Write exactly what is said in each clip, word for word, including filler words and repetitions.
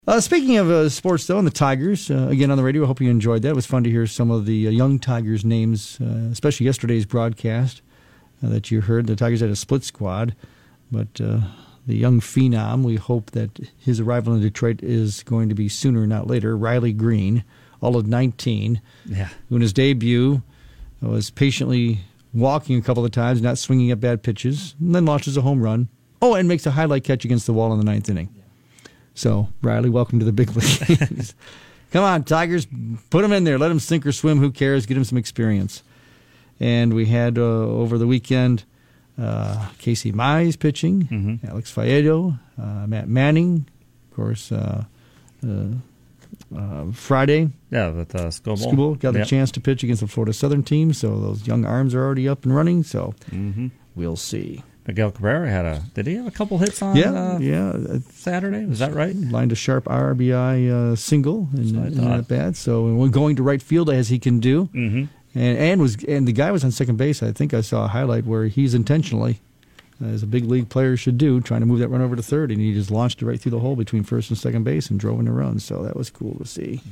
Uh, speaking of uh, sports, though, and the Tigers, uh, again on the radio, I hope you enjoyed that. It was fun to hear some of the uh, young Tigers' names, uh, especially yesterday's broadcast uh, that you heard. The Tigers had a split squad, but uh, the young phenom, we hope that his arrival in Detroit is going to be sooner, not later. Riley Green, all of nineteen, yeah. who in his debut was patiently walking a couple of times, not swinging at bad pitches, and then launches a home run. Oh, and makes a highlight catch against the wall in the ninth inning. So, Riley, welcome to the big leagues. Come on, Tigers, put him in there. Let him sink or swim. Who cares? Get him some experience. And we had uh, over the weekend uh, Casey Mize pitching, mm-hmm. Alex Faedo, uh, Matt Manning, of course, uh, uh, uh, Friday. Yeah, with uh, Scoble. Scoble got yep. the chance to pitch against the Florida Southern team, so those young arms are already up and running, so mm-hmm. we'll see. Miguel Cabrera had a. Did he have a couple hits on? Yeah, uh, yeah. Saturday, was that right? Lined a sharp R B I uh, single in, in that bat. So we're going to right field as he can do. Mm-hmm. And and was and the guy was on second base. I think I saw a highlight where he's intentionally, as a big league player should do, trying to move that run over to third, and he just launched it right through the hole between first and second base and drove in a run. So that was cool to see.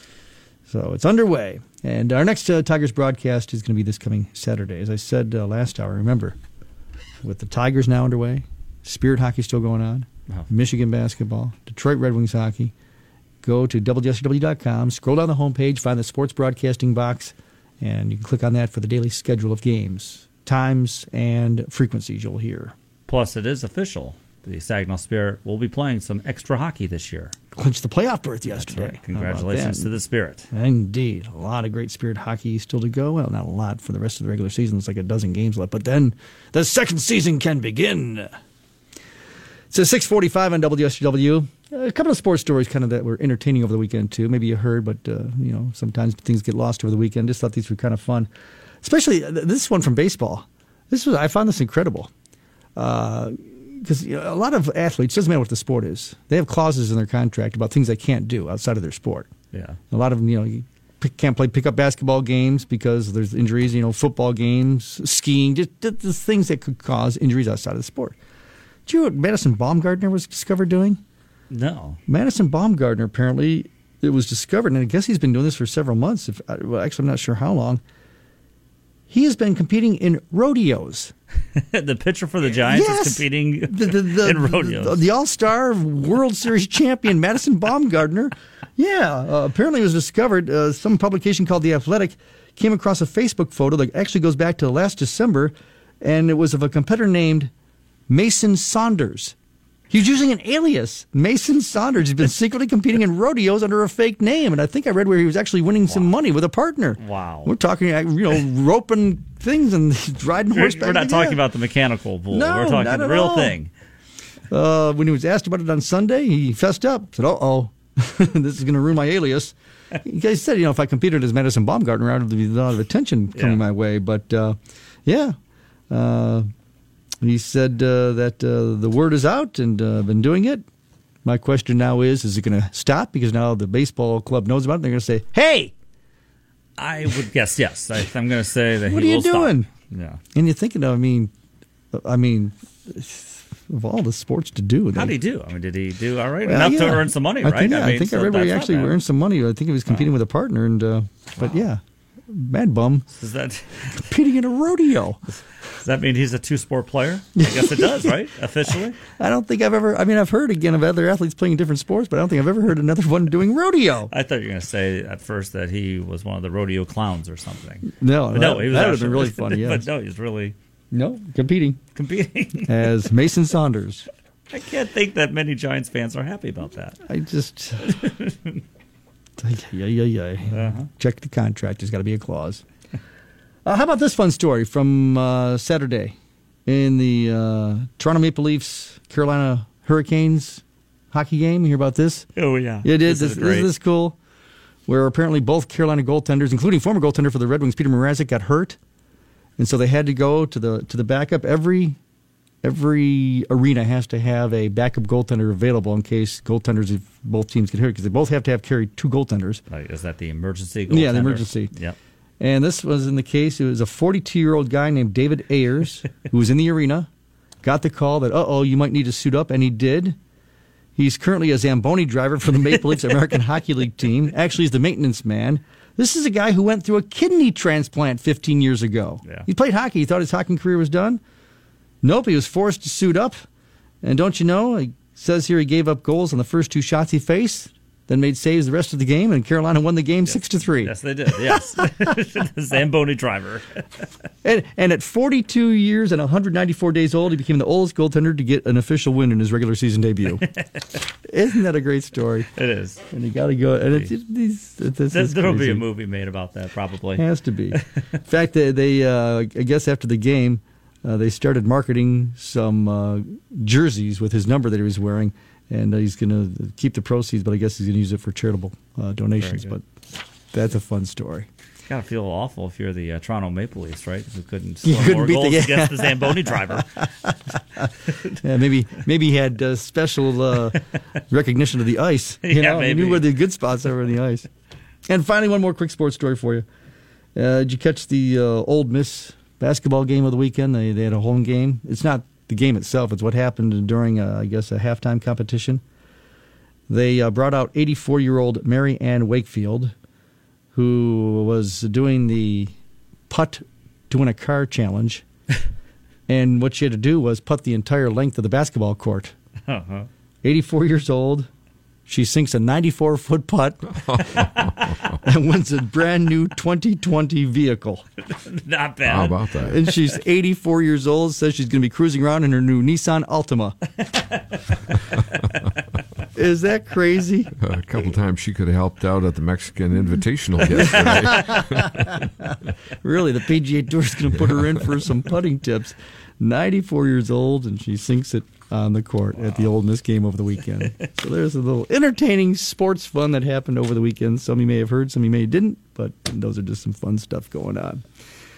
So it's underway, and our next uh, Tigers broadcast is going to be this coming Saturday. As I said uh, last hour, remember. With the Tigers now underway, Spirit hockey still going on, wow. Michigan basketball, Detroit Red Wings hockey. Go to W S W dot com, scroll down the homepage, find the sports broadcasting box, and you can click on that for the daily schedule of games, times, and frequencies you'll hear. Plus, it is official. The Saginaw Spirit will be playing some extra hockey this year. Clinched the playoff berth yesterday. Right. Congratulations to the Spirit. Indeed. A lot of great Spirit hockey still to go. Well, not a lot for the rest of the regular season. It's like a dozen games left. But then the second season can begin. It's a six forty-five on W S W. A couple of sports stories kind of that were entertaining over the weekend, too. Maybe you heard, but, uh, you know, sometimes things get lost over the weekend. Just thought these were kind of fun. Especially this one from baseball. This was I found this incredible. Uh Because you know, a lot of athletes, doesn't matter what the sport is, they have clauses in their contract about things they can't do outside of their sport. Yeah, a lot of them, you know, you pick, can't play pickup basketball games because there's injuries. You know, football games, skiing, just, just things that could cause injuries outside of the sport. Did you know what Madison Baumgartner was discovered doing? No, Madison Baumgartner apparently it was discovered, and I guess he's been doing this for several months. If well, actually, I'm not sure how long. He has been competing in rodeos. The pitcher for the Giants yes. is competing the, the, the, in rodeos. The, the All-Star World Series champion, Madison Baumgartner. Yeah, uh, apparently it was discovered. Uh, some publication called The Athletic came across a Facebook photo that actually goes back to last December, and it was of a competitor named Mason Saunders. He was using an alias, Mason Saunders. He's been secretly competing in rodeos under a fake name, and I think I read where he was actually winning wow. some money with a partner. Wow. We're talking, you know, roping things and riding horseback. We're not together. talking about the mechanical bull. No, We're talking not the at real all. thing. Uh, when he was asked about it on Sunday, he fessed up. Said, uh-oh, this is going to ruin my alias. He said, you know, if I competed as Madison Baumgartner, there would be a lot of attention coming yeah. my way. But, uh, yeah, uh, he said uh, that uh, the word is out and uh, been doing it. My question now is, is it going to stop? Because now the baseball club knows about it. They're going to say, hey! I would guess yes. I, I'm going to say that what he are you will doing? Stop. Yeah. And you're thinking, of, I mean, I mean, of all the sports to do. How did he do? I mean, did he do all right? Well, Enough yeah. to earn some money, I right? Think, yeah, I, mean, I think so I read where he that's actually not bad. earned some money. I think he was competing wow. with a partner, and uh, but wow. yeah, mad bum. Is that competing in a rodeo? Does that mean he's a two-sport player? I guess it does, right? Officially? I don't think I've ever, I mean, I've heard, again, of other athletes playing in different sports, but I don't think I've ever heard another one doing rodeo. I thought you were going to say at first that he was one of the rodeo clowns or something. No, but no, no, he was that would actually, have been really funny, yes. But no, he's really... No, competing. Competing. As Mason Saunders. I can't think that many Giants fans are happy about that. I just... yeah, yeah, yeah. Uh-huh. Check the contract. There's got to be a clause. Uh, how about this fun story from uh, Saturday in the uh, Toronto Maple Leafs Carolina Hurricanes hockey game? You hear about this? Oh, yeah. It is. This, This, is great. Isn't this cool? Where apparently both Carolina goaltenders, including former goaltender for the Red Wings, Peter Mrazek, got hurt. And so they had to go to the to the backup. Every every arena has to have a backup goaltender available in case goaltenders, if both teams get hurt, because they both have to have carried two goaltenders. Like, is that the emergency goaltender? Yeah, the emergency. Yep. And this was in the case, it was a forty-two-year-old guy named David Ayers who was in the arena, got the call that, uh-oh, you might need to suit up, and he did. He's currently a Zamboni driver for the Maple Leafs American Hockey League team. Actually, he's the maintenance man. This is a guy who went through a kidney transplant fifteen years ago. Yeah. He played hockey. He thought his hockey career was done. Nope, he was forced to suit up. And don't you know, it says here he gave up goals on the first two shots he faced, then made saves the rest of the game, and Carolina won the game yes. six to three. Yes, they did. Yes. The Zamboni driver. and, and at forty-two years and one hundred ninety-four days old, he became the oldest goaltender to get an official win in his regular season debut. Isn't that a great story? It is. And you got to go. And it's, it's, it's, this is There'll crazy. be a movie made about that, probably. Has to be. In fact, they, they uh, I guess after the game, uh, they started marketing some uh, jerseys with his number that he was wearing, and uh, he's going to keep the proceeds, but I guess he's going to use it for charitable uh, donations. But that's a fun story. You gotta feel awful if you're the uh, Toronto Maple Leafs, right? Who couldn't You score couldn't more beat the- goals yeah. against the Zamboni driver. Yeah, maybe maybe he had uh, special uh, recognition of the ice. You Yeah, know, maybe. He knew where the good spots are on the ice. And finally, one more quick sports story for you. Uh, did you catch the uh, Old Miss basketball game of the weekend? They they had a home game. It's not the game itself. It's what happened during, uh, I guess, a halftime competition. They uh, brought out eighty-four-year-old Mary Ann Wakefield, who was doing the putt to win a car challenge. And what she had to do was putt the entire length of the basketball court. Uh-huh. eighty-four years old. She sinks a ninety-four-foot putt and wins a brand new twenty twenty vehicle. Not bad. How about that? And she's eighty-four years old, says she's going to be cruising around in her new Nissan Altima. Is that crazy? A couple times she could have helped out at the Mexican Invitational yesterday. Really, the P G A Tour is going to put her in for some putting tips. ninety-four years old, and she sinks it on the court wow. at the Old Miss game over the weekend. So there's a little entertaining sports fun that happened over the weekend. Some you may have heard, some you may didn't, but those are just some fun stuff going on.